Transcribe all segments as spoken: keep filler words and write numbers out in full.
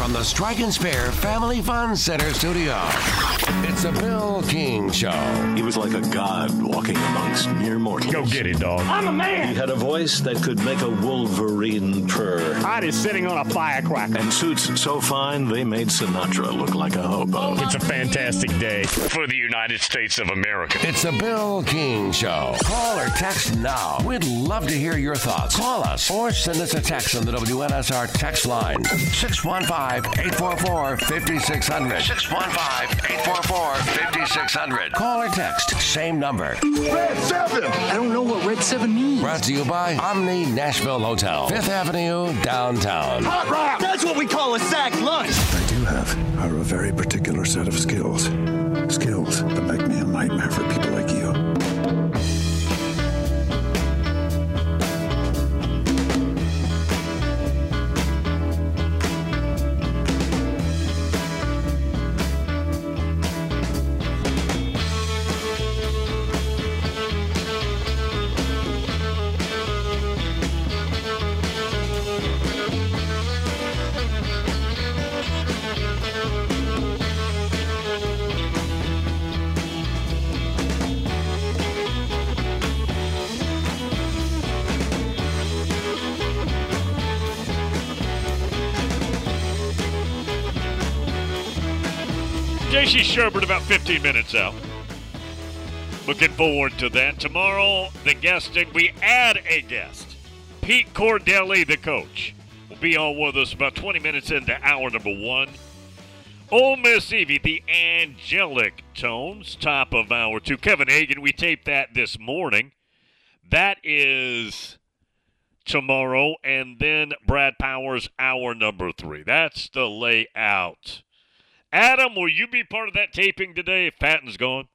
from the Strike and Spare Family Fun Center studio, it's the Bill King Show. He was like a god walking amongst mere mortals. Go get it, dog. I'm a man. He had a voice that could make a wolverine purr. Hot is sitting on a firecracker. And suits so fine, they made Sinatra look like a hobo. It's a fantastic day for the United States of America. It's the Bill King Show. Call or text now. We'd love to hear your thoughts. Call us or send us a text on the W N S R text line. six one five, eight four four, five six zero zero. six one five, eight four four, five six zero zero. Call or text. Same number. Red seven! I don't know what Red seven means. Brought to you by Omni Nashville Hotel, Fifth Avenue, downtown. Hot rock! That's what we call a sack lunch. I do have are a very particular set of skills. Skills that make me a nightmare for people like you. J C Sherbert about fifteen minutes out. Looking forward to that. Tomorrow, the guesting, we add a guest. Pete Cordelli, the coach, will be on with us about twenty minutes into hour number one. Ole Miss Evie, the angelic tones, top of hour two. Kevin Hagan, we taped that this morning. That is tomorrow. And then Brad Powers, hour number three. That's the layout. Adam, will you be part of that taping today if Patton's gone?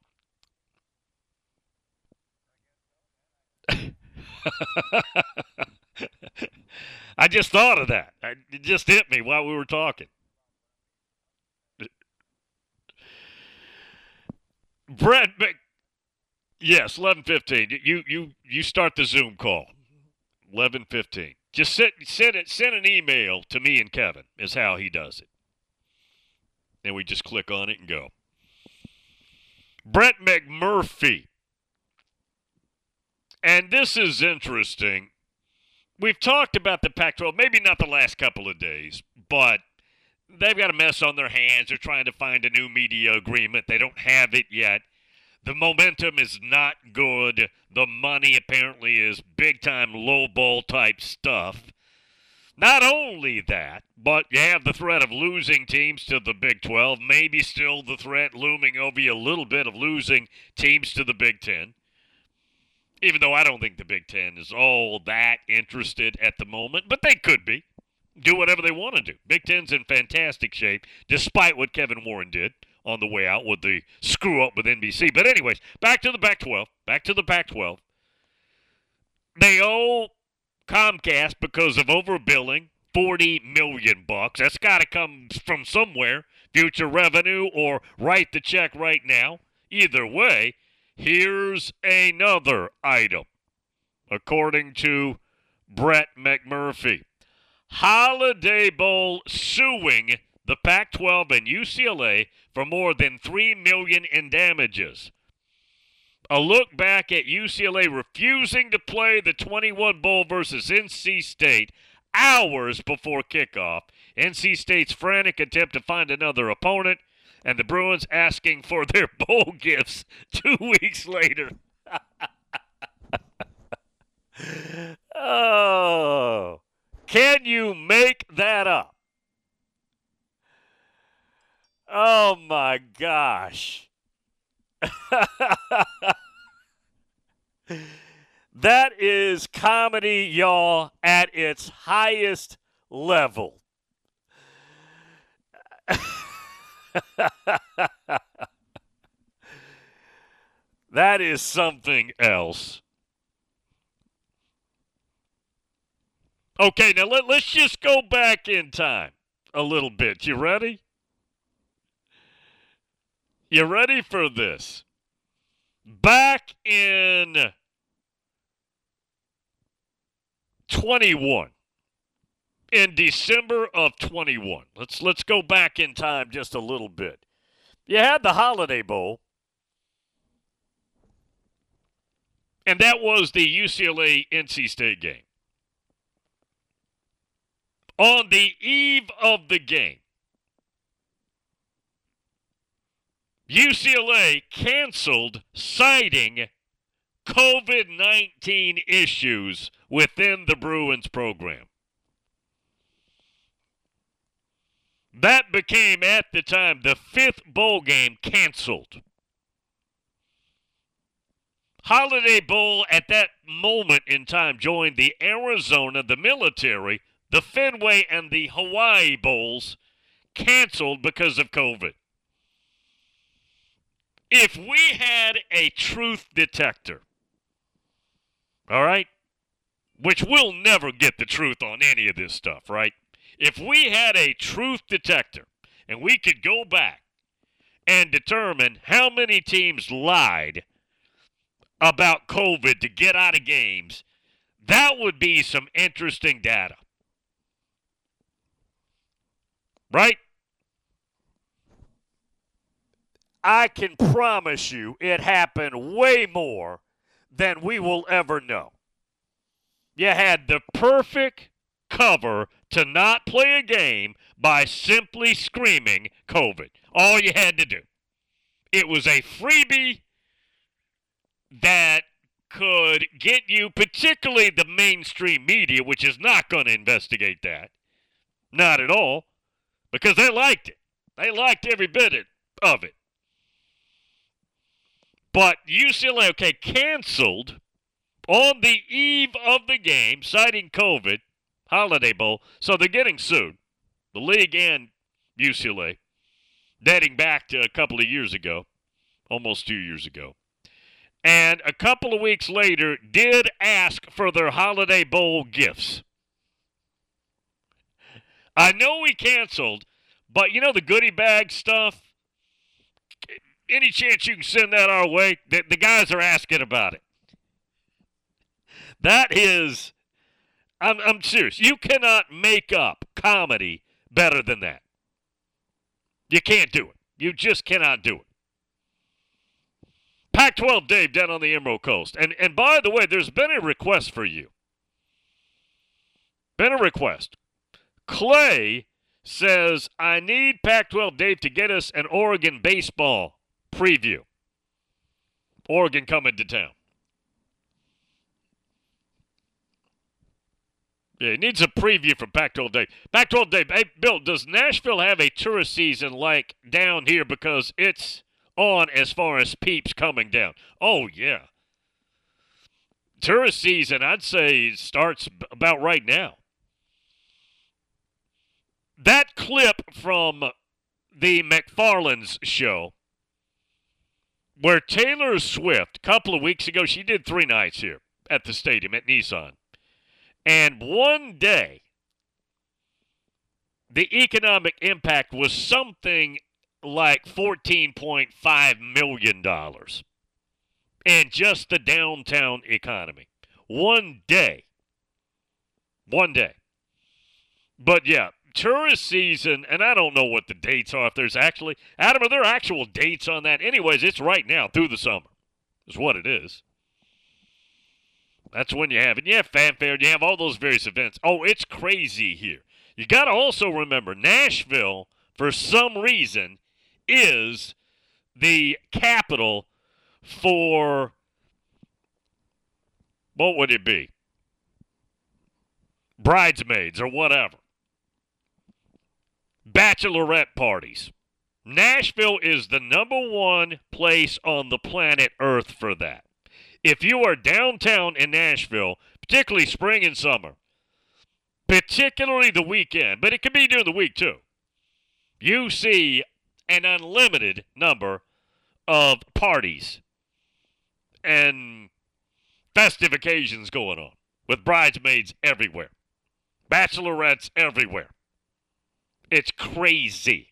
I just thought of that. It just hit me while we were talking. Brett, yes, eleven fifteen. You you you start the Zoom call. eleven fifteen. Just sit, send it. Send an email to me and Kevin is how he does it. And we just click on it and go. Brett McMurphy. And this is interesting. We've talked about the Pac twelve, maybe not the last couple of days, but they've got a mess on their hands. They're trying to find a new media agreement. They don't have it yet. The momentum is not good. The money apparently is big-time low-ball type stuff. Not only that, but you have the threat of losing teams to the Big twelve, maybe still the threat looming over you a little bit of losing teams to the Big ten. Even though I don't think the Big Ten is all that interested at the moment, but they could be. Do whatever they want to do. Big Ten's in fantastic shape, despite what Kevin Warren did on the way out with the screw-up with N B C. But anyways, back to the Pac twelve. Back to the Pac twelve. They owe Comcast, because of overbilling, forty million bucks. That's got to come from somewhere, future revenue or write the check right now. Either way, here's another item. According to Brett McMurphy, Holiday Bowl suing the Pac twelve and U C L A for more than three million dollars in damages. A look back at U C L A refusing to play the twenty-one Bowl versus N C State hours before kickoff. N C State's frantic attempt to find another opponent, and the Bruins asking for their bowl gifts two weeks later. Oh, can you make that up? Oh, my gosh. That is comedy, y'all, at its highest level. That is something else. Okay, now let, let's just go back in time a little bit. You ready? You ready for this? Back in twenty-one, in December of twenty-one. Let's let's go back in time just a little bit. You had the Holiday Bowl, and that was the U C L A N C State game. On the eve of the game, U C L A canceled, citing covid nineteen issues within the Bruins program. That became, at the time, the fifth bowl game canceled. Holiday Bowl, at that moment in time, joined the Arizona, the Military, the Fenway, and the Hawaii Bowls, canceled because of COVID. If we had a truth detector, all right, which we'll never get the truth on any of this stuff, right? If we had a truth detector and we could go back and determine how many teams lied about COVID to get out of games, that would be some interesting data. Right? I can promise you it happened way more than we will ever know. You had the perfect cover to not play a game by simply screaming COVID. All you had to do. It was a freebie that could get you, particularly the mainstream media, which is not going to investigate that. Not at all. Because they liked it. They liked every bit of it. But U C L A, okay, canceled on the eve of the game, citing COVID, Holiday Bowl, so they're getting sued. The league and U C L A, dating back to a couple of years ago, almost two years ago. And a couple of weeks later, did ask for their Holiday Bowl gifts. I know we canceled, but you know the goodie bag stuff? Any chance you can send that our way? The, the guys are asking about it. That is, I'm, I'm serious. You cannot make up comedy better than that. You can't do it. You just cannot do it. Pac twelve Dave down on the Emerald Coast. And, and by the way, there's been a request for you. Been a request. Clay says, I need Pac twelve Dave to get us an Oregon baseball preview. Oregon coming to town. Yeah, he needs a preview from Pac twelve Dave. Pac twelve Dave, hey, Bill, does Nashville have a tourist season like down here because it's on as far as peeps coming down? Oh, yeah. Tourist season, I'd say, starts about right now. That clip from the McFarland's show where Taylor Swift, a couple of weeks ago, she did three nights here at the stadium at Nissan. And one day, the economic impact was something like fourteen point five million dollars in just the downtown economy. One day. One day. But, yeah, tourist season, and I don't know what the dates are, if there's actually, Adam, are there actual dates on that? Anyways, it's right now through the summer is what it is. That's when you have it. You have fanfare, you have all those various events. Oh, it's crazy here. You got to also remember, Nashville, for some reason, is the capital for, what would it be? Bridesmaids or whatever. Bachelorette parties. Nashville is the number one place on the planet Earth for that. If you are downtown in Nashville, particularly spring and summer, particularly the weekend, but it can be during the week too, you see an unlimited number of parties and festive occasions going on with bridesmaids everywhere, bachelorettes everywhere. It's crazy.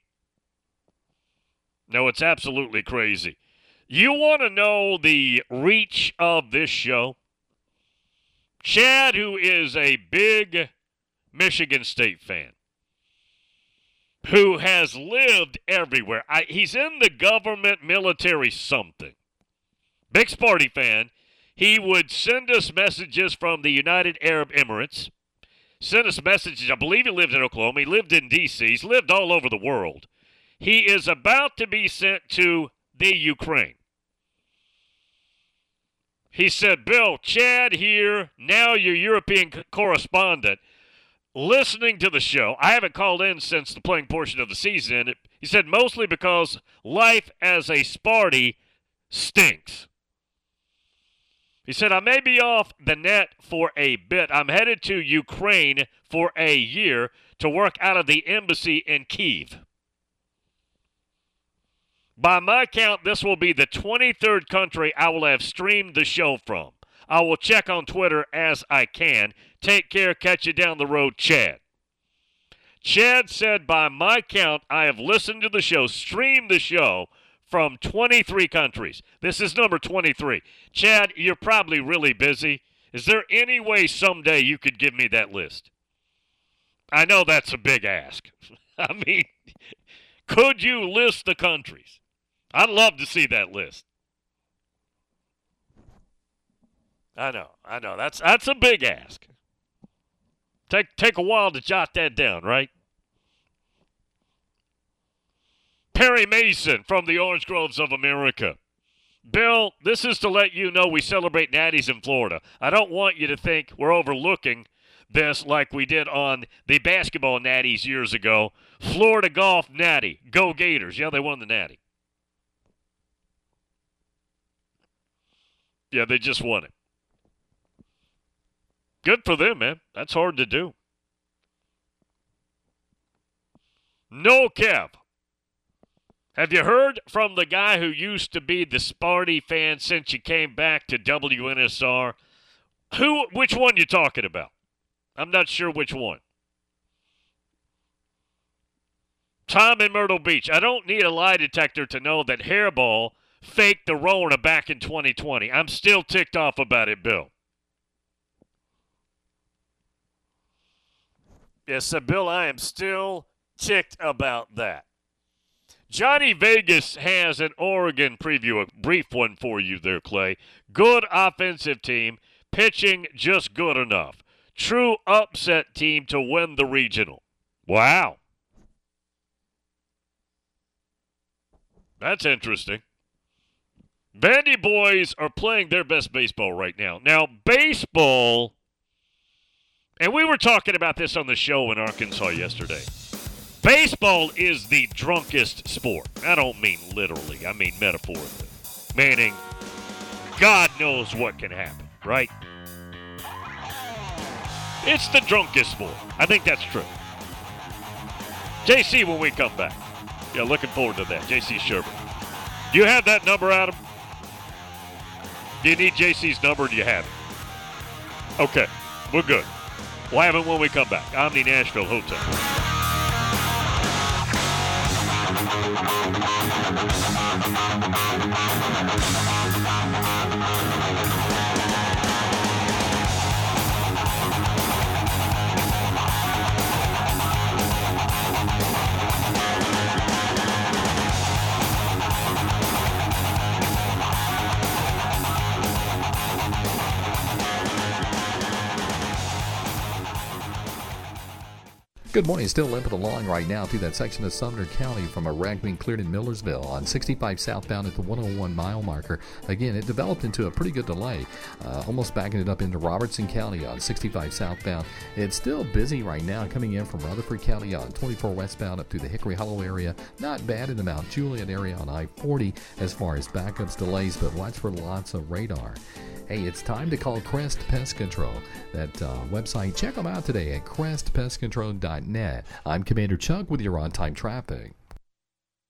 No, it's absolutely crazy. You want to know the reach of this show? Chad, who is a big Michigan State fan who has lived everywhere. I, he's in the government, military, something. Big Sparty fan. He would send us messages from the United Arab Emirates, send us messages. I believe he lived in Oklahoma. He lived in D C. He's lived all over the world. He is about to be sent to the Ukraine. He said, Bill, Chad here, now your European c- correspondent, listening to the show. I haven't called in since the playing portion of the season. He said, mostly because life as a Sparty stinks. He said, I may be off the net for a bit. I'm headed to Ukraine for a year to work out of the embassy in Kyiv. By my count, this will be the twenty-third country I will have streamed the show from. I will check on Twitter as I can. Take care. Catch you down the road, Chad. Chad said, by my count, I have listened to the show, streamed the show from twenty-three countries. This is number twenty-three. Chad, you're probably really busy. Is there any way someday you could give me that list? I know that's a big ask. I mean, could you list the countries? I'd love to see that list. I know, I know. That's that's a big ask. Take take a while to jot that down, right? Perry Mason from the Orange Groves of America. Bill, this is to let you know we celebrate natties in Florida. I don't want you to think we're overlooking this like we did on the basketball natties years ago. Florida golf natty. Go Gators. Yeah, they won the natty. Yeah, they just won it. Good for them, man. That's hard to do. No, Kev. Have you heard from the guy who used to be the Sparty fan since you came back to W N S R? Who? Which one you talking about? I'm not sure which one. Tom in Myrtle Beach. I don't need a lie detector to know that Hairball faked the Rona back in twenty twenty. I'm still ticked off about it, Bill. Yes, so Bill, I am still ticked about that. Johnny Vegas has an Oregon preview, a brief one for you there, Clay. Good offensive team, pitching just good enough. True upset team to win the regional. Wow. That's interesting. Vandy boys are playing their best baseball right now. Now, baseball, and we were talking about this on the show in Arkansas yesterday. Baseball is the drunkest sport. I don't mean literally. I mean metaphorically. Meaning, God knows what can happen, right? It's the drunkest sport. I think that's true. J C, when we come back. Yeah, looking forward to that. J C Sherbert. Do you have that number, Adam? Do you need J C's number or do you have it? Okay, we're good. We'll have it when we come back. Omni Nashville Hotel. Good morning. Still limping along right now through that section of Sumner County from a wreck being cleared in Millersville on sixty-five southbound at the one oh one mile marker. Again, it developed into a pretty good delay, uh, almost backing it up into Robertson County on sixty-five southbound. It's still busy right now coming in from Rutherford County on twenty-four westbound up through the Hickory Hollow area. Not bad in the Mount Juliet area on I forty as far as backups, delays, but watch for lots of radar. Hey, it's time to call Crest Pest Control. That uh, website, check them out today at crest pest control dot net. I'm Commander Chuck with your on-time traffic.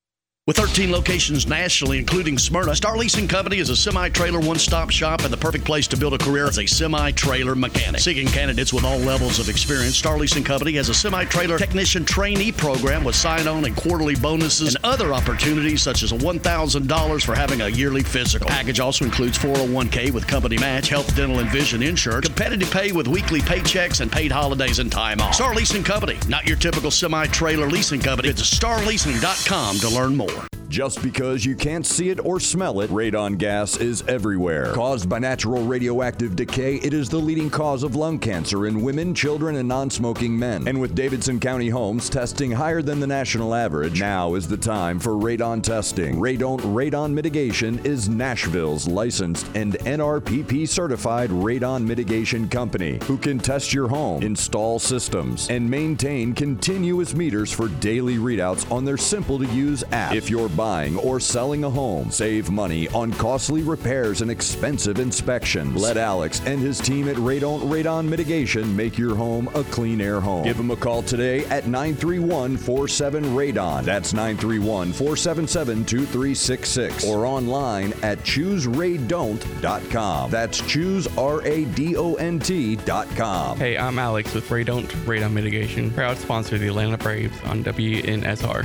With thirteen locations nationally, including Smyrna, Star Leasing Company is a semi-trailer one-stop shop and the perfect place to build a career as a semi-trailer mechanic. Seeking candidates with all levels of experience, Star Leasing Company has a semi-trailer technician trainee program with sign-on and quarterly bonuses and other opportunities such as a one thousand dollars for having a yearly physical. The package also includes four oh one k with company match, health, dental, and vision insurance, competitive pay with weekly paychecks, and paid holidays and time off. Star Leasing Company, not your typical semi-trailer leasing company. Visit star leasing dot com to learn more. Just because you can't see it or smell it, radon gas is everywhere. Caused by natural radioactive decay, it is the leading cause of lung cancer in women, children, and non-smoking men. And with Davidson County homes testing higher than the national average, now is the time for radon testing. Radon Radon Mitigation is Nashville's licensed and N R P P certified radon mitigation company who can test your home, install systems, and maintain continuous meters for daily readouts on their simple-to-use app. If you're buying or selling a home, save money on costly repairs and expensive inspections. Let Alex and his team at Radon Radon Mitigation make your home a clean air home. Give them a call today at nine three one, four seven, radon. That's nine three one, four seven seven, two three six six. Or online at choose radont dot com. That's choose R A D O N T dot com. Hey, I'm Alex with Radont Radon Mitigation, proud sponsor of the Atlanta Braves on W N S R.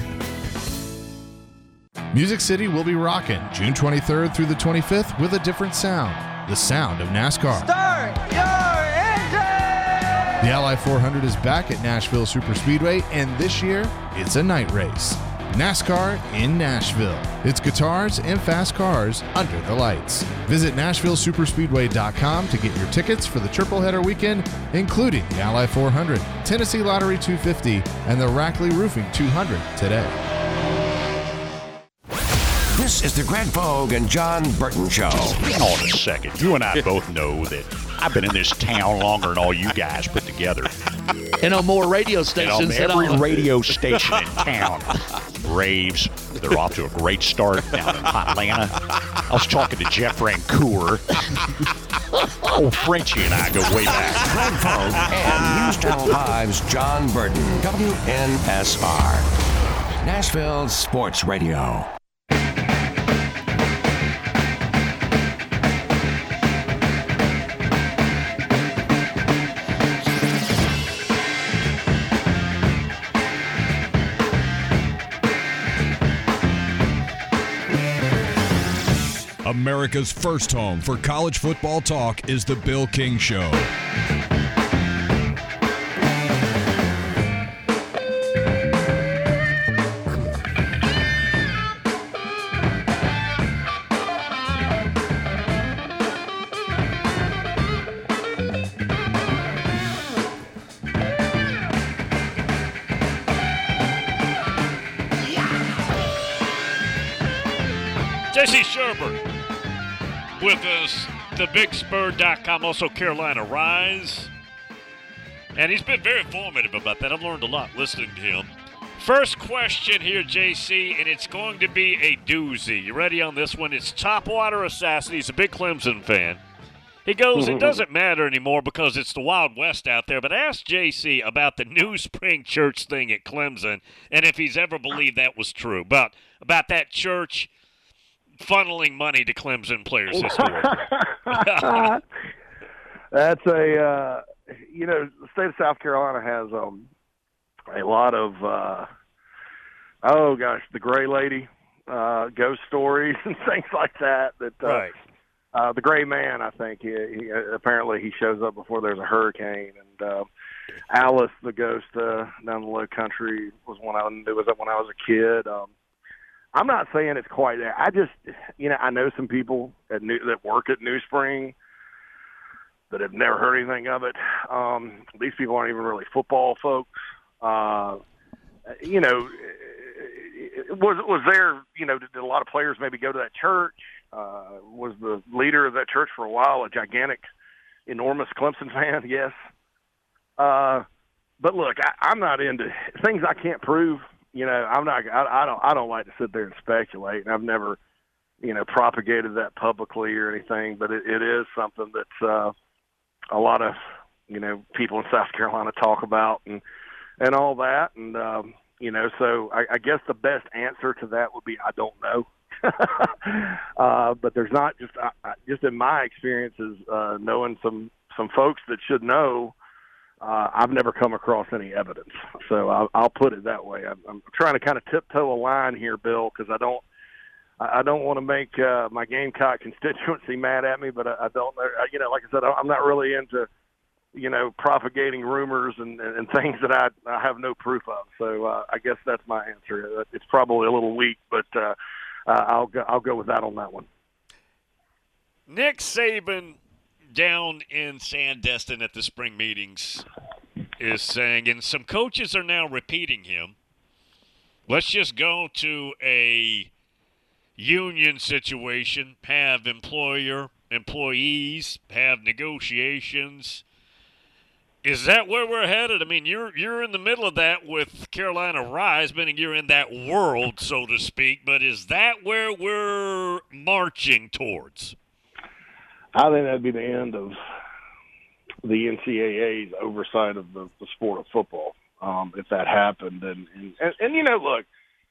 Music City will be rocking June twenty-third through the twenty-fifth with a different sound, the sound of NASCAR. Start your engine! The Ally four hundred is back at Nashville Superspeedway, and this year, it's a night race. NASCAR in Nashville. It's guitars and fast cars under the lights. Visit Nashville Superspeedway dot com to get your tickets for the triple header weekend, including the Ally four hundred, Tennessee Lottery two fifty, and the Rackley Roofing two hundred today. This is the Greg Vogue and John Burton Show. Hang on a second. You and I both know that I've been in this town longer than all you guys put together. And on more radio stations. And on every radio station in town. Braves, they're off to a great start down in Atlanta. I was talking to Jeff Rancour. Old Frenchie and I go way back. Greg Vogue and News Channel five's John Burton, W N S R. Nashville Sports Radio. America's first home for college football talk is The Bill King Show. Jesse Sherbert with us, the big spur dot com, also Carolina Rise. And he's been very informative about that. I've learned a lot listening to him. First question here, J C, and it's going to be a doozy. You ready on this one? It's Topwater Assassin. He's a big Clemson fan. He goes, it doesn't matter anymore because it's the Wild West out there, but ask J C about the New Spring Church thing at Clemson and if he's ever believed that was true. About, about that church funneling money to Clemson players historically. That's a, uh, you know, the state of South Carolina has um, a lot of, uh, oh gosh, the Gray Lady uh, ghost stories and things like that. That uh, right. uh, the Gray Man, I think, he, he, apparently he shows up before there's a hurricane. And uh, Alice, the ghost uh, down the Low Country, was when I knew was when I was a kid. Um, I'm not saying it's quite there. I just, you know, I know some people at New, that work at New Spring that have never heard anything of it. Um, these people aren't even really football folks. Uh, you know, was was there, you know, did a lot of players maybe go to that church? Uh, was the leader of that church for a while a gigantic, enormous Clemson fan? Yes. Uh, but look, I, I'm not into things I can't prove. You know, I'm not. I, I don't. I don't like to sit there and speculate, and I've never, you know, propagated that publicly or anything. But it, it is something that uh, a lot of, you know, people in South Carolina talk about, and and all that. And um, You know, so I, I guess the best answer to that would be I don't know. uh, but there's not just uh, just in my experiences, uh, knowing some some folks that should know. Uh, I've never come across any evidence, so I'll, I'll put it that way. I'm, I'm trying to kind of tiptoe a line here, Bill, because I don't I don't want to make uh, my Gamecock constituency mad at me, but I, I don't know. You know, like I said, I'm not really into you know, propagating rumors and, and things that I, I have no proof of. So uh, I guess that's my answer. It's probably a little weak, but uh, uh, I'll go, I'll go with that on that one. Nick Saban down in Sandestin at the spring meetings is saying, and some coaches are now repeating him, let's just go to a union situation, have employer, employees, have negotiations. Is that where we're headed? I mean, you're you're in the middle of that with Carolina Rise, meaning you're in that world, so to speak. But is that where we're marching towards? I think that'd be the end of the N C double A's oversight of the, the sport of football, um, if that happened. And, and, and, and, you know, look,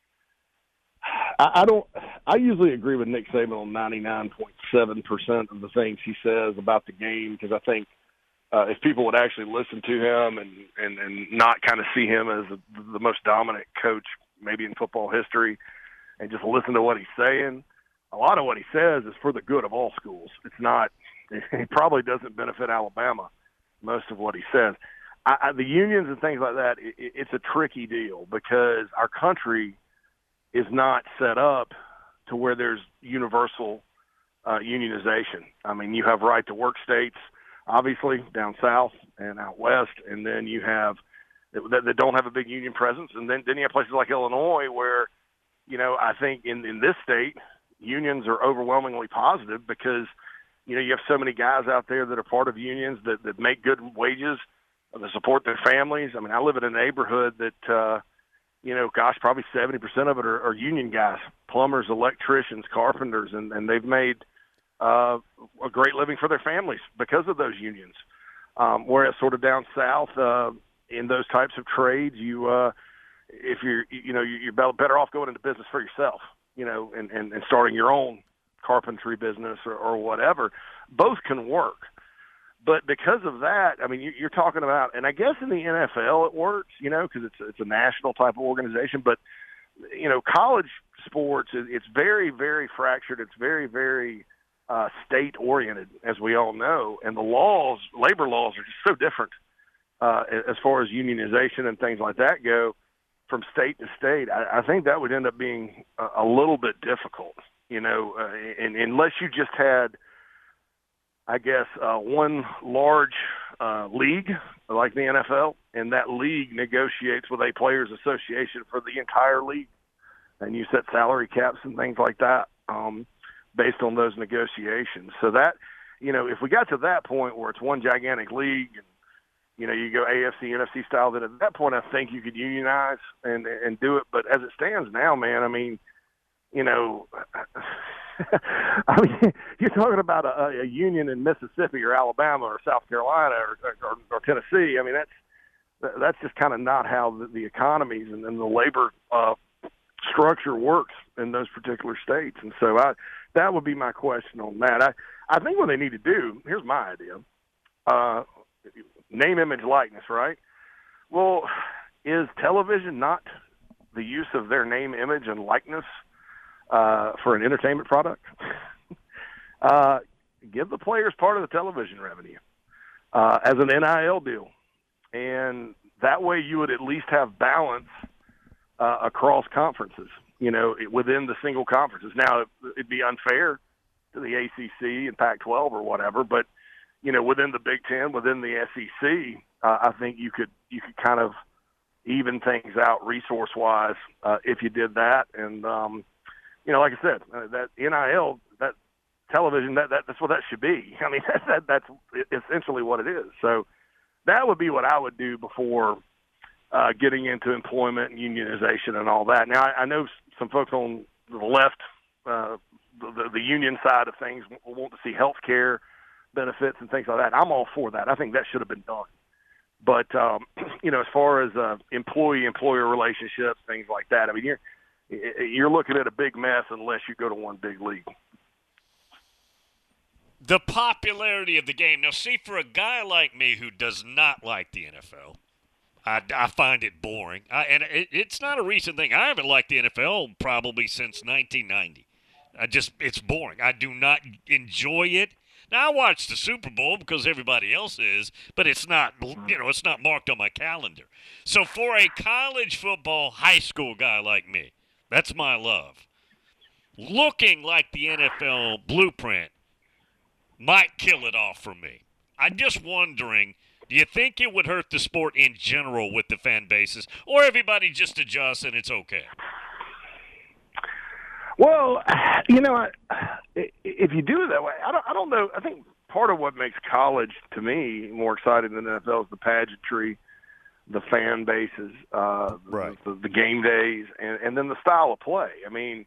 I, I don't. I usually agree with Nick Saban on ninety-nine point seven percent of the things he says about the game, because I think Uh, if people would actually listen to him and, and, and not kind of see him as the, the most dominant coach maybe in football history and just listen to what he's saying, a lot of what he says is for the good of all schools. It's not – he probably doesn't benefit Alabama, most of what he says. I, I, the unions and things like that, it, it's a tricky deal because our country is not set up to where there's universal uh, unionization. I mean, you have right-to-work states – obviously down south and out west, and then you have that, that don't have a big union presence, and then, then you have places like Illinois where, you know, I think in, in this state, unions are overwhelmingly positive because, you know, you have so many guys out there that are part of unions that, that make good wages, that support their families. I mean, I live in a neighborhood that, uh, you know, gosh, probably seventy percent of it are, are union guys, plumbers, electricians, carpenters, and, and they've made – Uh, a great living for their families because of those unions. Um, whereas sort of down south uh, in those types of trades, you uh, if you're you know you're better off going into business for yourself, you know, and, and, and starting your own carpentry business or, or whatever. Both can work, but because of that, I mean, you, you're talking about, and I guess in the N F L it works, you know, because it's it's a national type of organization. But you know, college sports, it's very very fractured. It's very very Uh, state-oriented, as we all know, and the laws, labor laws, are just so different uh, as far as unionization and things like that go from state to state. I, I think that would end up being a, a little bit difficult, you know, uh, and, unless you just had, I guess, uh, one large uh, league like the N F L, and that league negotiates with a players' association for the entire league, and you set salary caps and things like that. Um, based on those negotiations. So that, you know, if we got to that point where it's one gigantic league and, you know, you go A F C, N F C style, then at that point I think you could unionize and and do it. But as it stands now, man, I mean, you know, I mean, you're talking about a, a union in Mississippi or Alabama or South Carolina or, or, or Tennessee. I mean, that's that's just kind of not how the, the economies and, and the labor uh, structure works in those particular states. And so I, that would be my question on that. I, I think what they need to do, here's my idea, uh, name, image, likeness, right? Well, is television not the use of their name, image, and likeness uh, for an entertainment product? uh, give the players part of the television revenue uh, as an N I L deal. And that way you would at least have balance uh, across conferences, you know, within the single conferences. Now, it'd be unfair to the A C C and Pac twelve or whatever, but, you know, within the Big Ten, within the S E C, uh, I think you could you could kind of even things out resource-wise uh, if you did that. And, um, you know, like I said, uh, that N I L, that television, that, that that's what that should be. I mean, that, that that's essentially what it is. So that would be what I would do before uh, getting into employment and unionization and all that. Now, I, I know some folks on the left, uh, the, the union side of things, want to see health care benefits and things like that. I'm all for that. I think that should have been done. But, um, you know, as far as uh, employee-employer relationships, things like that, I mean, you're, you're looking at a big mess unless you go to one big league. The popularity of the game. Now, see, for a guy like me who does not like the N F L, I, I find it boring. I, and it, it's not a recent thing. I haven't liked the N F L probably since nineteen ninety. I just, it's boring. I do not enjoy it. Now, I watch the Super Bowl because everybody else is, but it's not, you know, it's not marked on my calendar. So for a college football high school guy like me, that's my love. Looking like the N F L blueprint might kill it off for me. I'm just wondering, do you think it would hurt the sport in general with the fan bases, or everybody just adjusts and it's okay? Well, you know, I, if you do it that way, I don't, I don't know. I think part of what makes college, to me, more exciting than the N F L is the pageantry, the fan bases, uh, right. the, the game days, and, and then the style of play. I mean,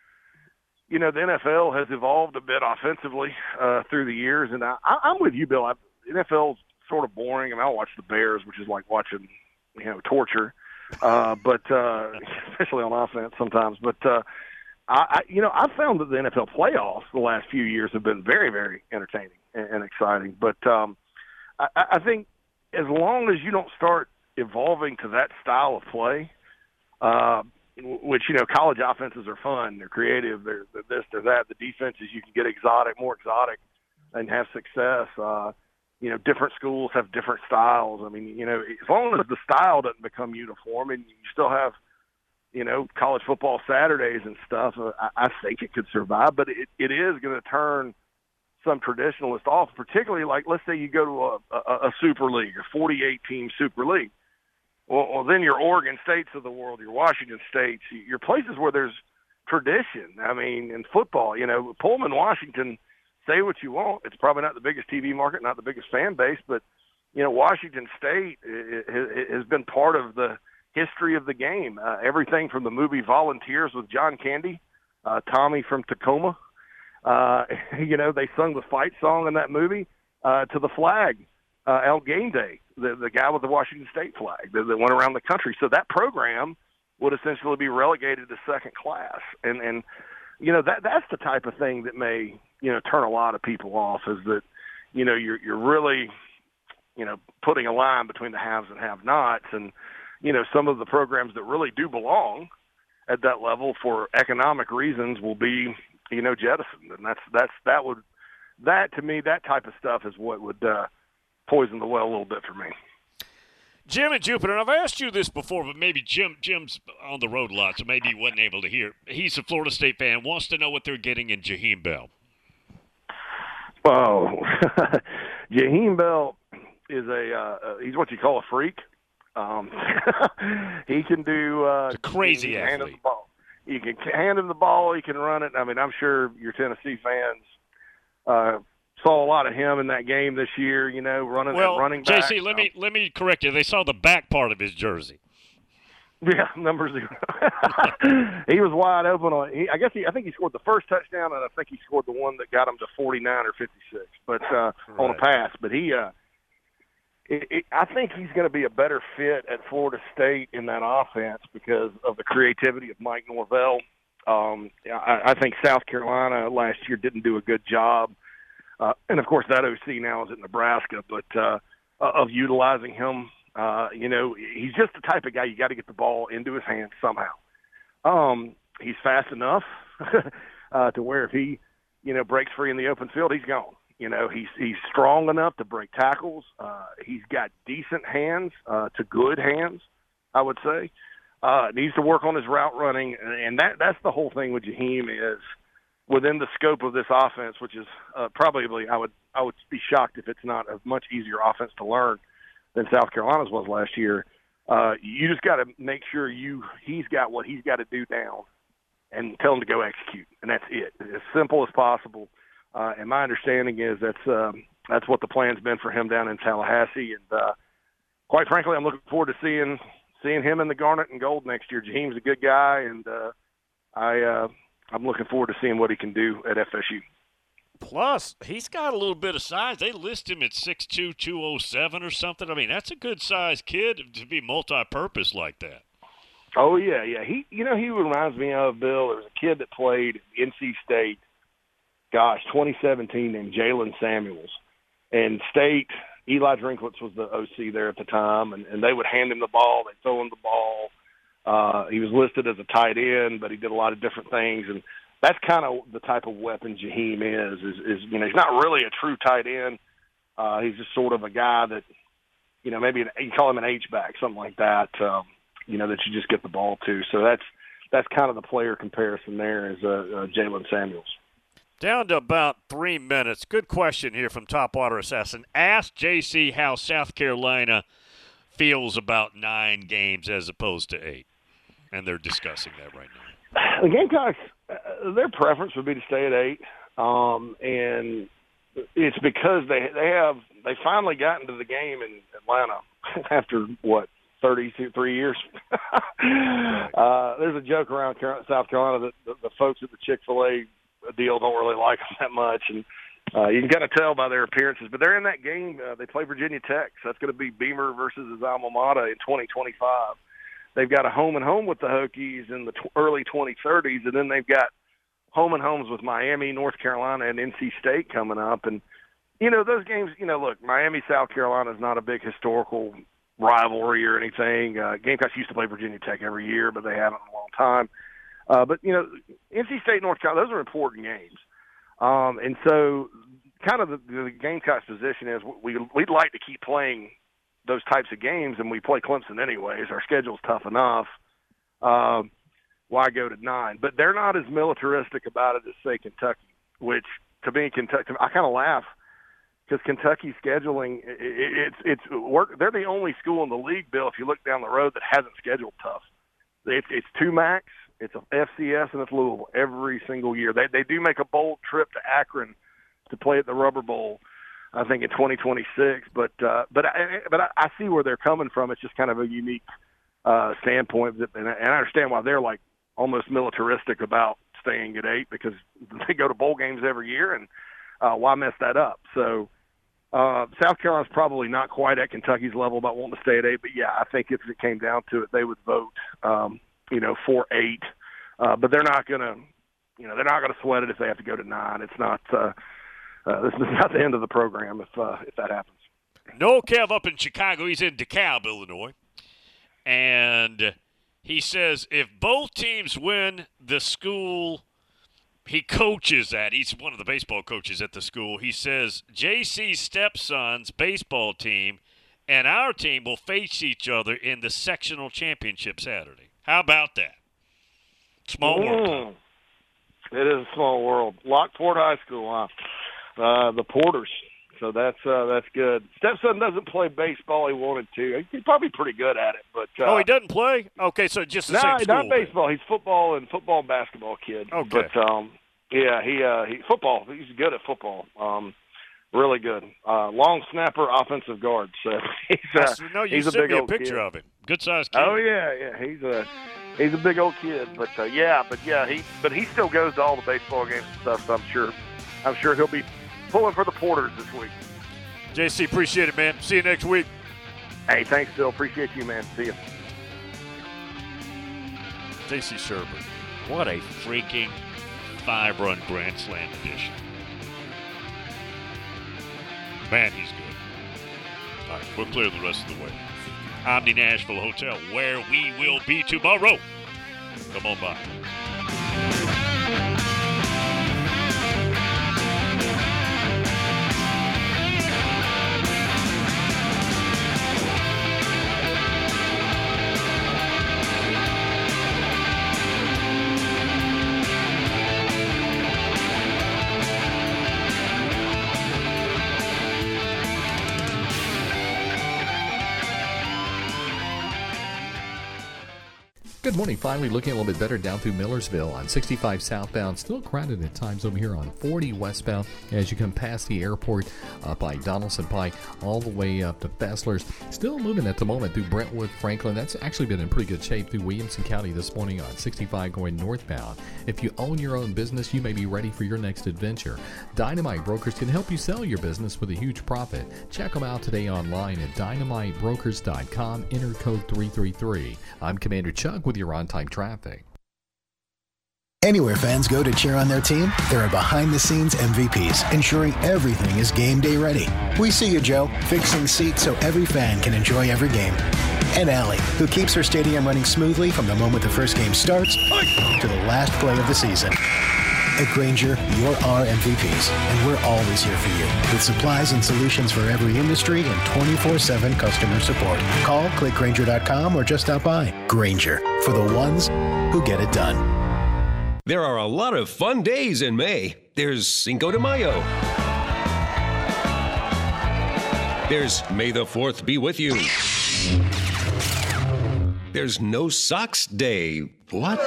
you know, the N F L has evolved a bit offensively uh, through the years, and I, I'm with you, Bill. I, the N F L's sort of boring. I mean, I watch the Bears, which is like watching, you know, torture, uh, but uh, especially on offense sometimes. But uh, I, I, you know, I've found that the N F L playoffs the last few years have been very, very entertaining and, and exciting. But um, I, I think as long as you don't start evolving to that style of play, uh, which, you know, college offenses are fun, they're creative, they're, they're this, they're that. The defenses, you can get exotic, more exotic, and have success. Uh, you know, different schools have different styles. I mean, you know, as long as the style doesn't become uniform and you still have, you know, college football Saturdays and stuff, I, I think it could survive. But it, it is going to turn some traditionalists off, particularly like, let's say you go to a, a, a Super League, a forty-eight team Super League. Well, well, then your Oregon States of the world, your Washington States, your places where there's tradition. I mean, in football, you know, Pullman, Washington, say what you want. It's probably not the biggest T V market, not the biggest fan base, but, you know, Washington State has been part of the history of the game. Uh, everything from the movie Volunteers with John Candy, uh, Tommy from Tacoma. Uh, you know, they sung the fight song in that movie uh, to the flag. Uh, El Game Day, the, the guy with the Washington State flag that, that went around the country. So that program would essentially be relegated to second class. And, and you know, that that's the type of thing that may, you know, turn a lot of people off, is that, you know, you're you're really, you know, putting a line between the haves and have-nots. And, you know, some of the programs that really do belong at that level for economic reasons will be, you know, jettisoned. And that's, that's, that would, that to me, that type of stuff is what would, uh, poison the well a little bit for me. Jim and Jupiter, and I've asked you this before, but maybe Jim Jim's on the road a lot, so maybe he wasn't able to hear. He's a Florida State fan, wants to know what they're getting in Jaheim Bell. Oh, Jaheim Bell is a uh, he's what you call a freak. Um, he can do uh, a crazy he can athlete. Hand him the ball. You can hand him the ball. He can run it. I mean, I'm sure your Tennessee fans uh, saw a lot of him in that game this year, you know, running well, running back. J C, let me let me correct you. They saw the back part of his jersey. Yeah, number zero. He was wide open on. He, I guess he. I think he scored the first touchdown, and I think he scored the one that got him to forty-nine or fifty-six, but uh, right. on a pass. But he, uh, it, it, I think he's going to be a better fit at Florida State in that offense because of the creativity of Mike Norvell. Um, I, I think South Carolina last year didn't do a good job. Uh, and, of course, that O C now is at Nebraska, but uh, of utilizing him. Uh, you know, he's just the type of guy you got to get the ball into his hands somehow. Um, he's fast enough uh, to where if he, you know, breaks free in the open field, he's gone. You know, he's he's strong enough to break tackles. Uh, he's got decent hands uh, to good hands, I would say. Uh, needs to work on his route running, and that that's the whole thing with Jaheim is – within the scope of this offense, which is uh, probably, I would I would be shocked if it's not a much easier offense to learn than South Carolina's was last year. Uh, you just got to make sure you he's got what he's got to do down and tell him to go execute, and that's it. As simple as possible. Uh, and my understanding is that's um, that's what the plan's been for him down in Tallahassee. And uh, quite frankly, I'm looking forward to seeing seeing him in the garnet and gold next year. Jaheim's a good guy, and uh, I. Uh, I'm looking forward to seeing what he can do at F S U. Plus, he's got a little bit of size. They list him at six two, two oh seven or something. I mean, that's a good-sized kid to be multi-purpose like that. Oh, yeah, yeah. He, you know, he reminds me of, Bill, there was a kid that played at N C State, gosh, twenty seventeen, named Jalen Samuels. And State, Eli Drinkwitz was the O C there at the time, and, and they would hand him the ball. They'd throw him the ball. Uh, he was listed as a tight end, but he did a lot of different things, and that's kind of the type of weapon Jaheim is, is, is, you know, he's not really a true tight end. Uh, he's just sort of a guy that, you know, maybe an, you call him an H-back, something like that, um, you know, that you just get the ball to. So that's that's kind of the player comparison there is uh, uh, Jalen Samuels. Down to about three minutes. Good question here from Topwater Assassin. Ask J C how South Carolina feels about nine games as opposed to eight. And they're discussing that right now. The Gamecocks, uh, their preference would be to stay at eight, um, and it's because they they have they finally got into the game in Atlanta after what thirty-three years. uh, there's a joke around South Carolina that the, the folks at the Chick-fil-A deal don't really like them that much, and uh, you can kind of tell by their appearances. But they're in that game. Uh, they play Virginia Tech, so that's going to be Beamer versus his alma mater in twenty twenty-five. They've got a home and home with the Hokies in the t- early twenty thirties, and then they've got home and homes with Miami, North Carolina, and N C State coming up. And, you know, those games, you know, look, Miami, South Carolina is not a big historical rivalry or anything. Uh, Gamecocks used to play Virginia Tech every year, but they haven't in a long time. Uh, but, you know, N C State, North Carolina, those are important games. Um, and so kind of the, the Gamecocks' position is we, we'd like to keep playing those types of games, and we play Clemson anyways. Our schedule's tough enough. Um, why go to nine? But they're not as militaristic about it as, say, Kentucky, which to me, Kentucky, I kind of laugh because Kentucky's scheduling, it, it, it's it's work. They're the only school in the league, Bill, if you look down the road, that hasn't scheduled tough. It's, it's two MACs, it's a F C S, and it's Louisville every single year. They they do make a bold trip to Akron to play at the Rubber Bowl, I think in twenty twenty-six, but uh, but I, but I, I see where they're coming from. It's just kind of a unique uh, standpoint, and I, and I understand why they're like almost militaristic about staying at eight because they go to bowl games every year, and uh, why mess that up? So uh, South Carolina's probably not quite at Kentucky's level about wanting to stay at eight, but yeah, I think if it came down to it, they would vote, um, you know, for eight. Uh, but they're not going to, you know, they're not going to sweat it if they have to go to nine. It's not. Uh, Uh, this is not the end of the program if uh, if that happens. Noel Kev up in Chicago. He's in DeKalb, Illinois. And he says if both teams win, the school he coaches at, he's one of the baseball coaches at the school, he says J C's stepson's baseball team and our team will face each other in the sectional championship Saturday. How about that? Small mm. world. It is a small world. Lockport High School, huh? Uh, the Porters, so that's uh, that's good. Stepson doesn't play baseball. He wanted to. He's probably pretty good at it, but uh, oh, he doesn't play. Okay, so just the no, same school. not baseball. Then. He's football and football and basketball kid. Okay, but um, yeah, he uh, he football. He's good at football. Um, really good. Uh, long snapper, offensive guard. So he's uh, no, you he's a sent big me a old picture kid. of him. Good sized kid. Oh yeah, yeah. He's a he's a big old kid, but uh, yeah, but yeah, he but he still goes to all the baseball games and stuff. So I'm sure, I'm sure he'll be pulling for the Porters this week. J C, appreciate it, man. See you next week. Hey, thanks, Bill. Appreciate you, man. See you. J C Shurburtt. What a freaking five-run Grand Slam edition. Man, he's good. All right, we'll clear the rest of the way. Omni Nashville Hotel, where we will be tomorrow. Come on by. Good morning. Finally looking a little bit better down through Millersville on sixty-five southbound. Still crowded at times over here on forty westbound as you come past the airport up by Donaldson Pike all the way up to Fessler's. Still moving at the moment through Brentwood, Franklin. That's actually been in pretty good shape through Williamson County this morning on sixty-five going northbound. If you own your own business, you may be ready for your next adventure. Dynamite Brokers can help you sell your business with a huge profit. Check them out today online at dynamite brokers dot com. Enter code three three three. I'm Commander Chuck with your on-time traffic. Anywhere fans go to cheer on their team, there are behind-the-scenes M V Ps, ensuring everything is game day ready. We see you, Joe, fixing seats so every fan can enjoy every game. And Allie, who keeps her stadium running smoothly from the moment the first game starts to the last play of the season. At Grainger, you're our M V Ps, and we're always here for you with supplies and solutions for every industry and twenty-four seven customer support. Call, click Grainger dot com, or just stop by. Grainger, for the ones who get it done. There are a lot of fun days in May. There's Cinco de Mayo. There's May the fourth be with you. There's No Socks Day. What?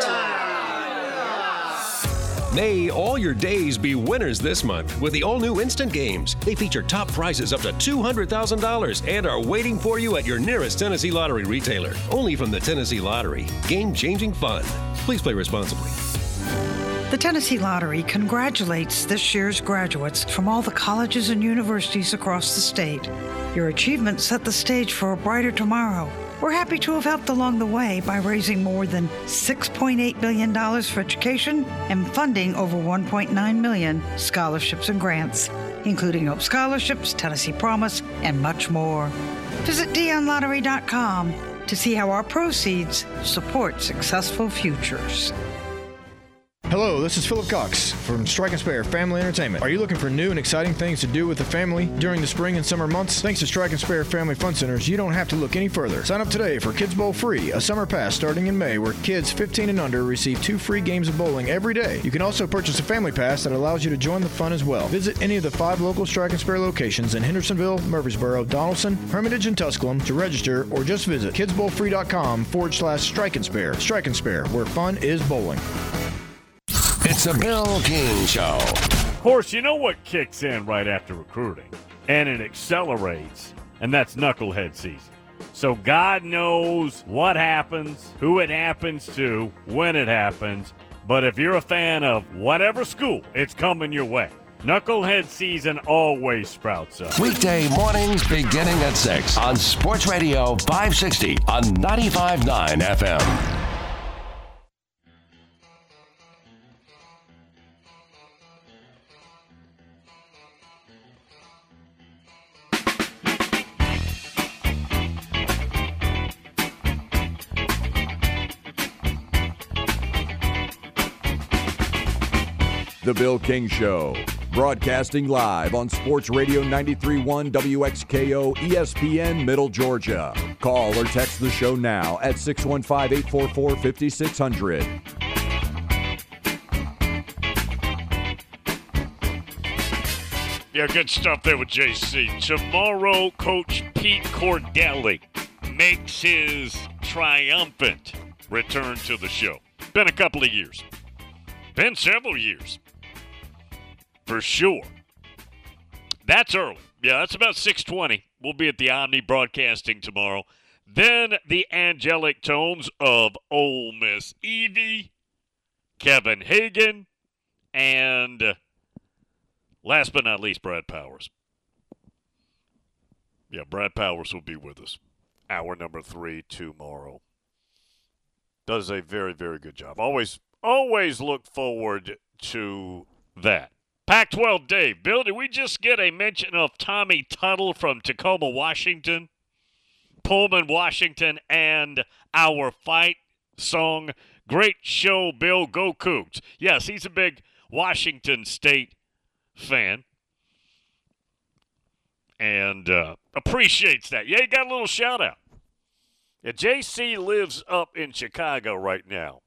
May all your days be winners this month with the all-new Instant Games. They feature top prizes up to two hundred thousand dollars and are waiting for you at your nearest Tennessee Lottery retailer. Only from the Tennessee Lottery. Game-changing fun. Please play responsibly. The Tennessee Lottery congratulates this year's graduates from all the colleges and universities across the state. Your achievements set the stage for a brighter tomorrow. We're happy to have helped along the way by raising more than six point eight billion dollars for education and funding over one point nine million dollars scholarships and grants, including Hope Scholarships, Tennessee Promise, and much more. Visit dion lottery dot com to see how our proceeds support successful futures. Hello, this is Philip Cox from Strike and Spare Family Entertainment. Are you looking for new and exciting things to do with the family during the spring and summer months? Thanks to Strike and Spare Family Fun Centers, you don't have to look any further. Sign up today for Kids Bowl Free, a summer pass starting in May where kids fifteen and under receive two free games of bowling every day. You can also purchase a family pass that allows you to join the fun as well. Visit any of the five local Strike and Spare locations in Hendersonville, Murfreesboro, Donaldson, Hermitage, and Tusculum to register, or just visit kidsbowlfree.com forward slash Strike and Spare. Strike and Spare, where fun is bowling. It's a Bill King Show. Of course, you know what kicks in right after recruiting, and it accelerates, and that's knucklehead season. So God knows what happens, who it happens to, when it happens, but if you're a fan of whatever school, it's coming your way. Knucklehead season always sprouts up. Weekday mornings beginning at six on Sports Radio five sixty on ninety-five point nine F M. The Bill King Show, broadcasting live on Sports Radio ninety-three point one W X K O E S P N Middle Georgia. Call or text the show now at six one five, eight four four, five six zero zero. Yeah, good stuff there with J C. Tomorrow, Coach Pete Cordelli makes his triumphant return to the show. Been a couple of years. Been several years. For sure. That's early. Yeah, that's about six twenty. We'll be at the Omni Broadcasting tomorrow. Then the angelic tones of Ole Miss Evie, Kevin Hagan, and last but not least, Brad Powers. Yeah, Brad Powers will be with us. Hour number three tomorrow. Does a very, very good job. Always, always look forward to that. Pac twelve Dave. Bill, did we just get a mention of Tommy Tuttle from Tacoma, Washington, Pullman, Washington, and our fight song? Great show, Bill. Go Cougs. Yes, he's a big Washington State fan and uh, appreciates that. Yeah, he got a little shout-out. Yeah, J C lives up in Chicago right now.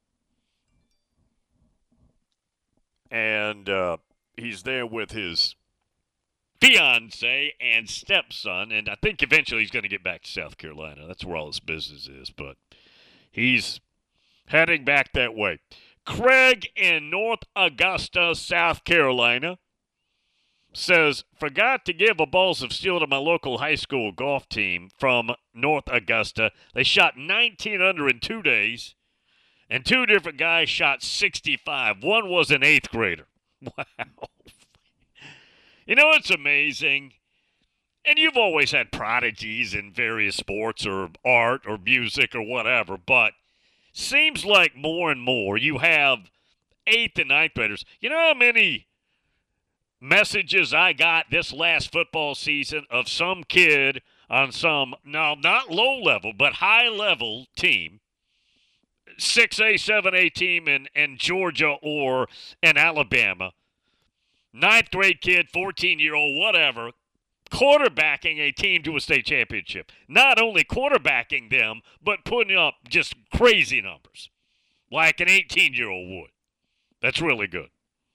And uh, he's there with his fiance and stepson, and I think eventually he's going to get back to South Carolina. That's where all his business is, but he's heading back that way. Craig in North Augusta, South Carolina, says, forgot to give a balls of steel to my local high school golf team from North Augusta. They shot nineteen under in two days, and two different guys shot sixty-five. One was an eighth grader. Wow. You know, it's amazing. And you've always had prodigies in various sports or art or music or whatever, but seems like more and more you have eighth and ninth graders. You know how many messages I got this last football season of some kid on some, now not low level, but high level team, six A, seven A team in, in Georgia or in Alabama, ninth grade kid, fourteen-year-old, whatever, quarterbacking a team to a state championship. Not only quarterbacking them, but putting up just crazy numbers, like an eighteen-year-old would. That's really good.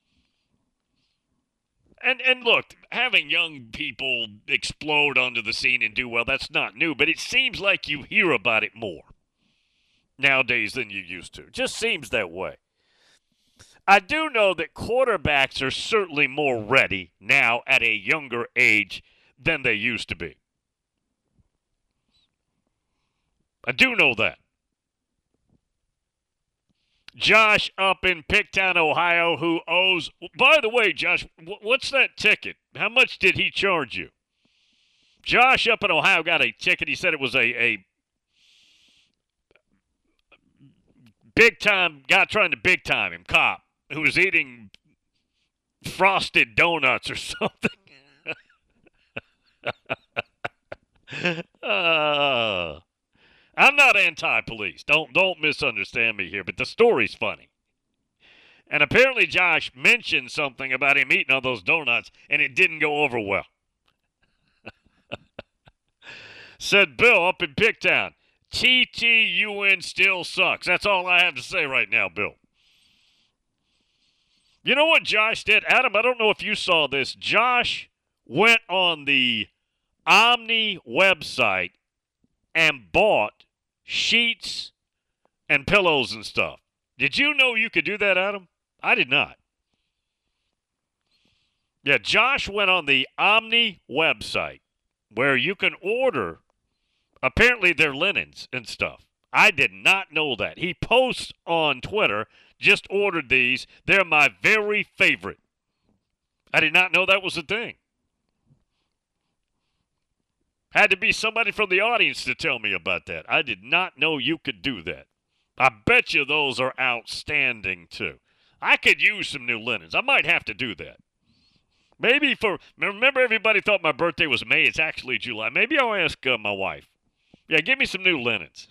And and look, having young people explode onto the scene and do well, that's not new, but it seems like you hear about it more nowadays than you used to. Just seems that way. I do know that quarterbacks are certainly more ready now at a younger age than they used to be. I do know that. Josh up in Picktown, Ohio, who owes... By the way, Josh, what's that ticket? How much did he charge you? Josh up in Ohio got a ticket. He said it was a, a big-time guy trying to big-time him, cop, who was eating frosted donuts or something. uh, I'm not anti-police. Don't don't misunderstand me here, but the story's funny. And apparently Josh mentioned something about him eating all those donuts, and it didn't go over well. Said Bill up in Picktown, T T U N still sucks. That's all I have to say right now, Bill. You know what Josh did? Adam, I don't know if you saw this. Josh went on the Omni website and bought sheets and pillows and stuff. Did you know you could do that, Adam? I did not. Yeah, Josh went on the Omni website where you can order, apparently, their linens and stuff. I did not know that. He posts on Twitter, just ordered these. They're my very favorite. I did not know that was a thing. Had to be somebody from the audience to tell me about that. I did not know you could do that. I bet you those are outstanding, too. I could use some new linens. I might have to do that. Maybe for, remember everybody thought my birthday was May. It's actually July. Maybe I'll ask uh, my wife. Yeah, give me some new linens.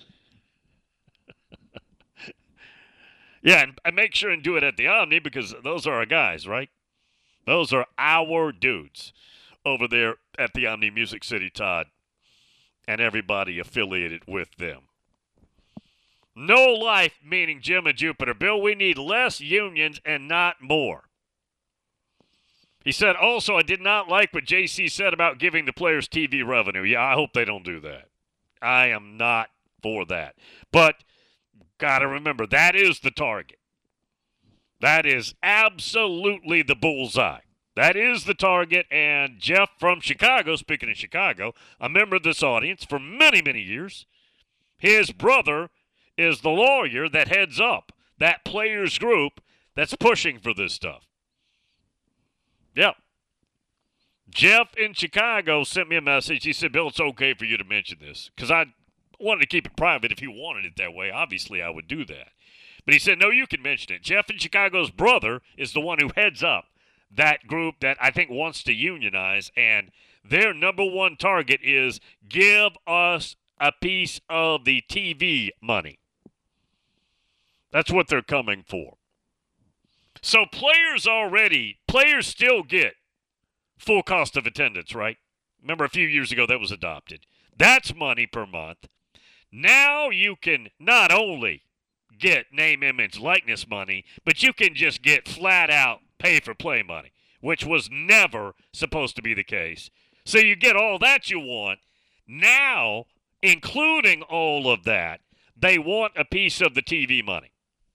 Yeah, and, and make sure and do it at the Omni because those are our guys, right? Those are our dudes over there at the Omni Music City, Todd, and everybody affiliated with them. No life, meaning Jim and Jupiter. Bill, we need less unions and not more. He said, also, I did not like what J C said about giving the players T V revenue. Yeah, I hope they don't do that. I am not for that. But got to remember, that is the target. That is absolutely the bullseye. That is the target, and Jeff from Chicago, speaking of Chicago, a member of this audience for many, many years, his brother is the lawyer that heads up that players group that's pushing for this stuff. Yep. Jeff in Chicago sent me a message. He said, Bill, it's okay for you to mention this, because I wanted to keep it private. If you wanted it that way, obviously I would do that. But he said, no, you can mention it. Jeff in Chicago's brother is the one who heads up that group that I think wants to unionize, and their number one target is give us a piece of the T V money. That's what they're coming for. So players already, players still get full cost of attendance, right? Remember a few years ago that was adopted. That's money per month. Now you can not only get name, image, likeness money, but you can just get flat out pay-for-play money, which was never supposed to be the case. So you get all that you want. Now, including all of that, They want a piece of the T V money.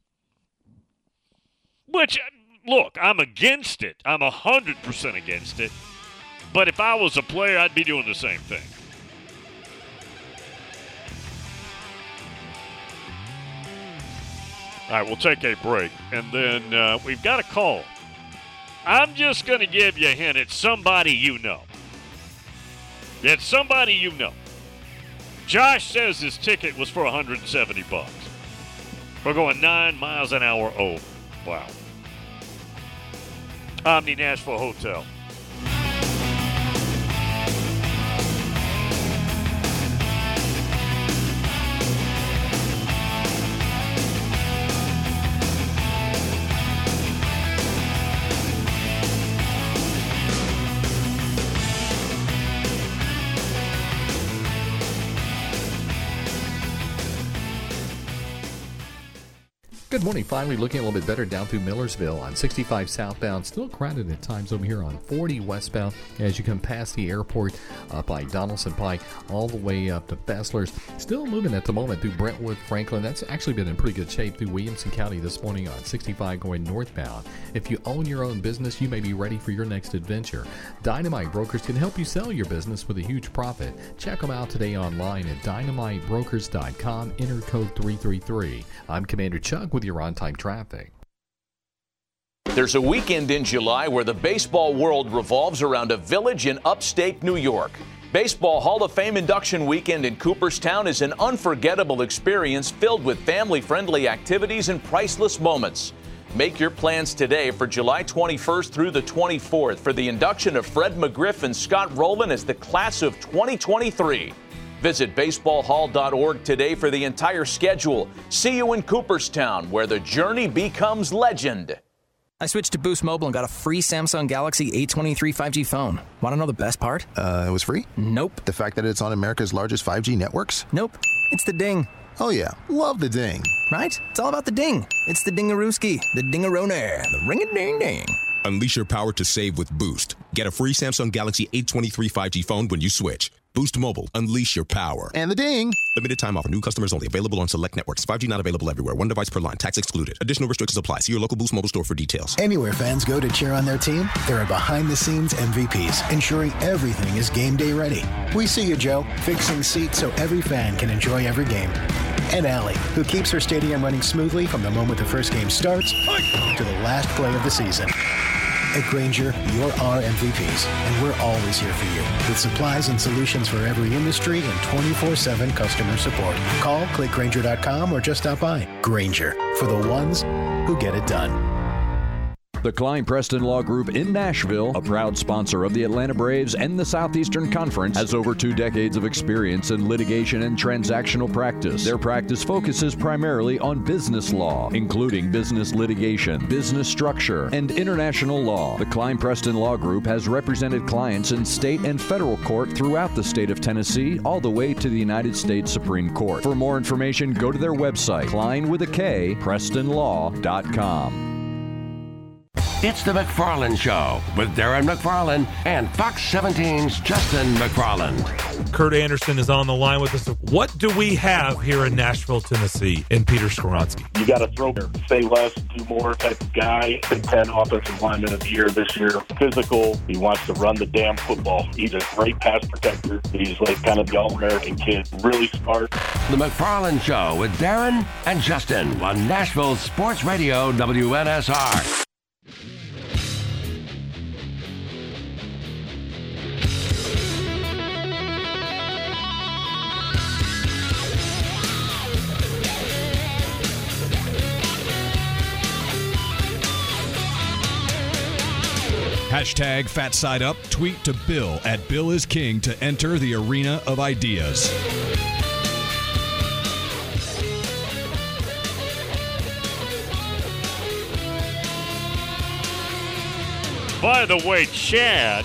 Which, look, I'm against it. I'm one hundred percent against it. But if I was a player, I'd be doing the same thing. All right, we'll take a break. And then uh, we've got a call. I'm just going to give you a hint. It's somebody you know. It's somebody you know. Josh says his ticket was for one hundred seventy bucks. We're going nine miles an hour over. Wow. Omni Nashville Hotel. Good morning. Finally looking a little bit better down through Millersville on sixty-five southbound. Still crowded at times over here on forty westbound as you come past the airport up by Donaldson Pike all the way up to Fessler's. Still moving at the moment through Brentwood, Franklin. That's actually been in pretty good shape through Williamson County this morning on sixty-five going northbound. If you own your own business, you may be ready for your next adventure. Dynamite Brokers can help you sell your business with a huge profit. Check them out today online at dynamite brokers dot com. Enter code three three three. I'm Commander Chuck with your on-time traffic. There's a weekend in July where the baseball world revolves around a village in upstate New York. Baseball Hall of Fame induction weekend in Cooperstown is an unforgettable experience filled with family-friendly activities and priceless moments. Make your plans today for July twenty-first through the twenty-fourth for the induction of Fred McGriff and Scott Rowland as the class of twenty twenty-three. Visit baseball hall dot org today for the entire schedule. See you in Cooperstown, where the journey becomes legend. I switched to Boost Mobile and got a free Samsung Galaxy A twenty-three five G phone. Want to know the best part? Uh, it was free? Nope. The fact that it's on America's largest five G networks? Nope. It's the ding. Oh, yeah. Love the ding. Right? It's all about the ding. It's the dingarooski, the dingaroner, the ring-a-ding-ding. Unleash your power to save with Boost. Get a free Samsung Galaxy A twenty-three five G phone when you switch. Boost Mobile. Unleash your power. And the ding. Limited time offer. New customers only. Available on select networks. five G not available everywhere. One device per line. Tax excluded. Additional restrictions apply. See your local Boost Mobile store for details. Anywhere fans go to cheer on their team, there are behind-the-scenes M V Ps, ensuring everything is game day ready. We see you, Joe, fixing seats so every fan can enjoy every game. And Allie, who keeps her stadium running smoothly from the moment the first game starts to the last play of the season. At Grainger, you're our M V Ps, and we're always here for you with supplies and solutions for every industry and twenty-four seven customer support. Call, click Grainger dot com, or just stop by. Grainger, for the ones who get it done. The Klein Preston Law Group in Nashville, a proud sponsor of the Atlanta Braves and the Southeastern Conference, has over two decades of experience in litigation and transactional practice. Their practice focuses primarily on business law, including business litigation, business structure, and international law. The Klein Preston Law Group has represented clients in state and federal court throughout the state of Tennessee, all the way to the United States Supreme Court. For more information, go to their website, Klein with a K, preston law dot com. It's the McFarland Show with Darren McFarland and Fox seventeen's Justin McFarland. Kurt Anderson is on the line with us. What do we have here in Nashville, Tennessee, in Peter Skoronski? You got to throw say less, do more type of guy. Big Ten Offensive Lineman of the Year this year. Physical. He wants to run the damn football. He's a great pass protector. He's like kind of the all-American kid. Really smart. The McFarland Show with Darren and Justin on Nashville Sports Radio W N S R. Hashtag Fat Side Up. Tweet to Bill at Bill is King to enter the arena of ideas. By the way, Chad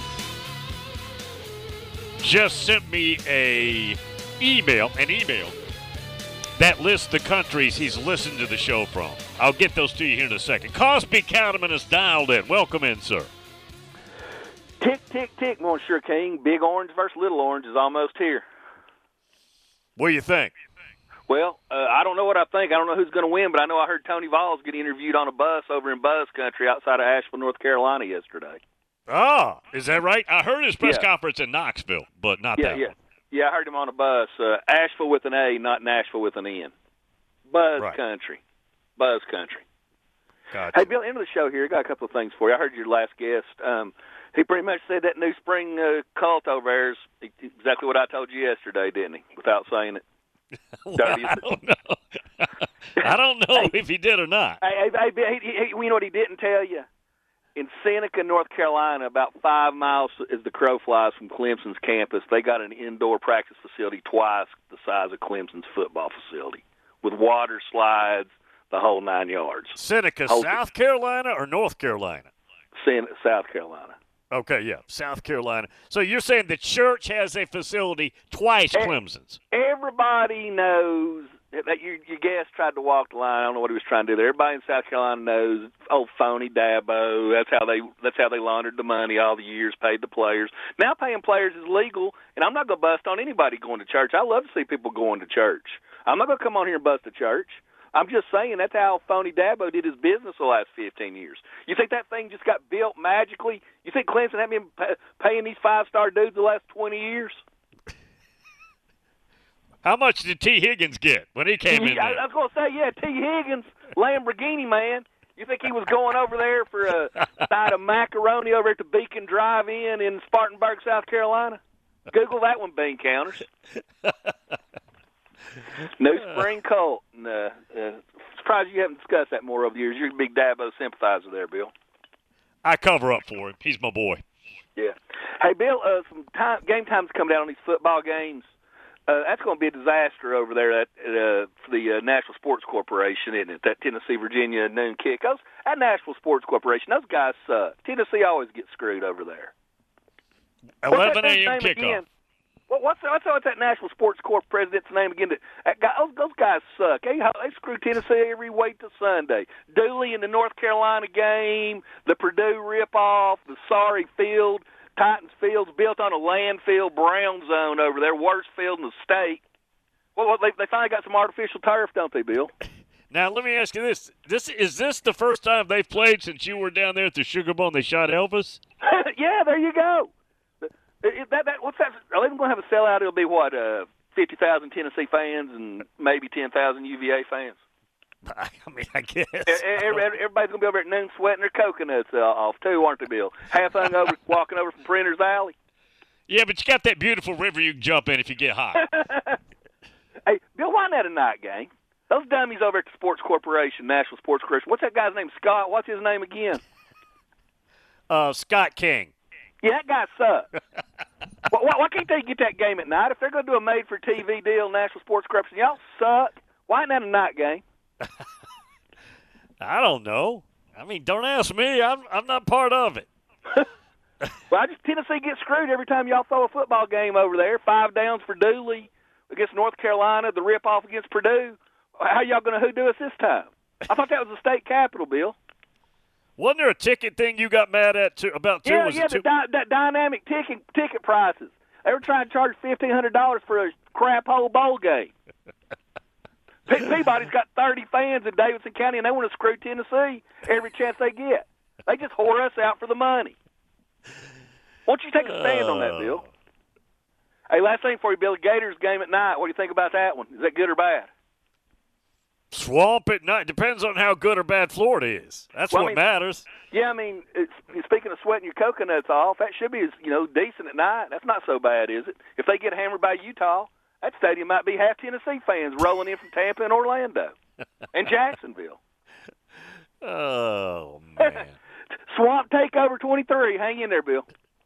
just sent me a email, an email that lists the countries he's listened to the show from. I'll get those to you here in a second. Cosby Cattleman is dialed in. Welcome in, sir. Tick, tick, tick, Monsieur King. Big Orange versus Little Orange is almost here. What do you think? Well, uh, I don't know what I think. I don't know who's going to win, but I know I heard Tony Vols get interviewed on a bus over in Buzz Country outside of Asheville, North Carolina yesterday. Oh, is that right? I heard his press Yeah. conference in Knoxville, but not Yeah, that yeah. one. Yeah, I heard him on a bus. Uh, Asheville with an A, not Nashville with an N. Buzz Right. Country. Buzz Country. Gotcha. Hey, Bill, end of the show here. I got a couple of things for you. I heard your last guest. Um, he pretty much said that new spring uh, cult over there is exactly what I told you yesterday, didn't he? Without saying it. Well, I don't know. I don't know if he did or not. Hey, hey, hey, he, he, you know what he didn't tell you? In Seneca, North Carolina, about five miles as the crow flies from Clemson's campus, they got an indoor practice facility twice the size of Clemson's football facility with water slides, the whole nine yards. Seneca, Whole- South Carolina or North Carolina? Sen- South Carolina. Okay, yeah, South Carolina. So you're saying the church has a facility twice Eh. Clemson's? Everybody knows that your, your guest tried to walk the line. I don't know what he was trying to do there. Everybody in South Carolina knows old phony Dabo. That's how they that's how they laundered the money all the years, paid the players. Now paying players is legal, and I'm not going to bust on anybody going to church. I love to see people going to church. I'm not going to come on here and bust a church. I'm just saying that's how phony Dabo did his business the last fifteen years. You think that thing just got built magically? You think Clemson hadn't been pay, paying these five-star dudes the last twenty years? How much did T. Higgins get when he came in I, there? I was going to say, yeah, T. Higgins, Lamborghini man. You think he was going over there for a side of macaroni over at the Beacon Drive-In in Spartanburg, South Carolina? Google that one, bean counters. New spring cult. And, uh, uh, surprised you haven't discussed that more over the years. You're a big Dabo sympathizer there, Bill. I cover up for him. He's my boy. Yeah. Hey, Bill, uh, some time, game time's come down on these football games. Uh, that's going to be a disaster over there at, uh, for the uh, National Sports Corporation, isn't it? That Tennessee-Virginia noon kick. Those, that National Sports Corporation, those guys suck. Tennessee always gets screwed over there. eleven What's that a.m. name kickoff. again? What, what's, what's, what's that National Sports Corp president's name again? That guy, those, those guys suck. They, they screw Tennessee every way to Sunday. Dooley in the North Carolina game, the Purdue ripoff, the sorry field, Titans field's built on a landfill brown zone over there, worst field in the state. Well, well they, they finally got some artificial turf, don't they, Bill? Now, let me ask you this. This Is this the first time they've played since you were down there at the Sugar Bowl and they shot Elvis? Yeah, there you go. It, that, that, what's that? Are they going to have a sellout? It'll be, what, uh, fifty thousand Tennessee fans and maybe ten thousand U V A fans? I mean, I guess. Everybody's going to be over at noon sweating their coconuts uh, off, too, aren't they, Bill? Half hung over, walking over from Printer's Alley. Yeah, but you got that beautiful river you can jump in if you get hot. Hey, Bill, why not a night game? Those dummies over at the Sports Corporation, National Sports Corporation. What's that guy's name? Scott? What's his name again? Uh, Scott King. Yeah, that guy sucks. why, why, why can't they get that game at night? If they're going to do a made-for-T V deal, National Sports Corporation, y'all suck. Why not a night game? I don't know. I mean, don't ask me. I'm I'm not part of it. Well, I just Tennessee gets screwed every time y'all throw a football game over there. Five downs for Dooley against North Carolina, the rip-off against Purdue. How y'all going to hoodoo us this time? I thought that was the state capitol, Bill. Wasn't there a ticket thing you got mad at too, about too? Yeah, Was yeah, it the too? dy- that dynamic ticket ticket prices. They were trying to charge fifteen hundred dollars for a crap hole bowl game. Pe- Peabody's got thirty fans in Davidson County, and they want to screw Tennessee every chance they get. They just whore us out for the money. Why don't you take a stand on that, Bill? Hey, last thing for you, Bill. Gators game at night. What do you think about that one? Is that good or bad? Swamp at night depends on how good or bad Florida is. That's Well, I what mean- matters. Yeah, I mean, it's, speaking of sweating your coconuts off, that should be, you know, decent at night. That's not so bad, is it? If they get hammered by Utah, that stadium might be half Tennessee fans rolling in from Tampa and Orlando and Jacksonville. Oh man! Swamp Takeover twenty-three. Hang in there, Bill.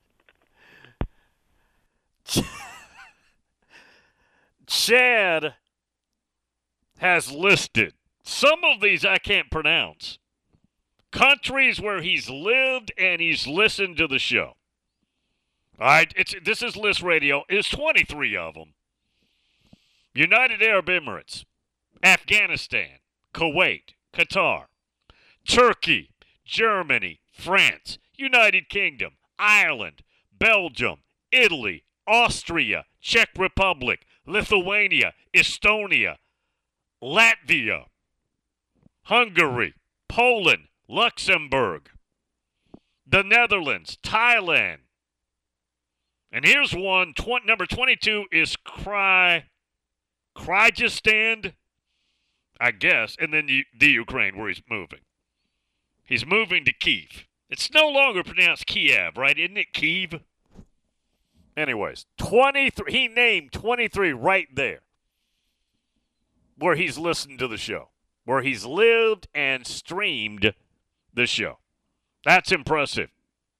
Chad has listed some of these I can't pronounce. Countries where he's lived and he's listened to the show. All right, it's this is List Radio. It's twenty-three of them. United Arab Emirates, Afghanistan, Kuwait, Qatar, Turkey, Germany, France, United Kingdom, Ireland, Belgium, Italy, Austria, Czech Republic, Lithuania, Estonia, Latvia, Hungary, Poland, Luxembourg, the Netherlands, Thailand. And here's one, tw- number twenty-two is Kry, Kyrgyzstan, I guess, and then the, the Ukraine where he's moving. He's moving to Kyiv. It's no longer pronounced Kiev, right? Isn't it Kyiv? Anyways, twenty-three. He named twenty-three right there where he's listened to the show, where he's lived and streamed the show. That's impressive.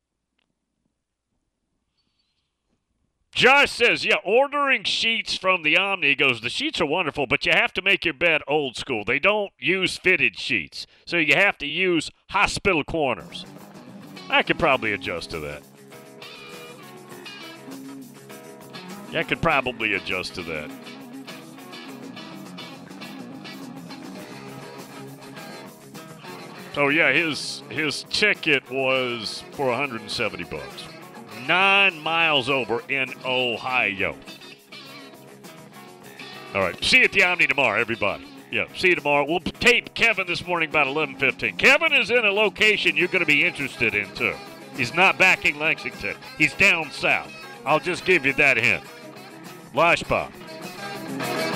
Josh says, yeah, ordering sheets from the Omni goes, the sheets are wonderful, but you have to make your bed old school. They don't use fitted sheets, so you have to use hospital corners. I could probably adjust to that. I could probably adjust to that. So yeah, his his ticket was for one hundred seventy bucks. Nine miles over in Ohio. All right, see you at the Omni tomorrow, everybody. Yeah, see you tomorrow. We'll tape Kevin this morning about eleven fifteen. Kevin is in a location you're going to be interested in, too. He's not back in Lexington. He's down south. I'll just give you that hint. Lash Pop.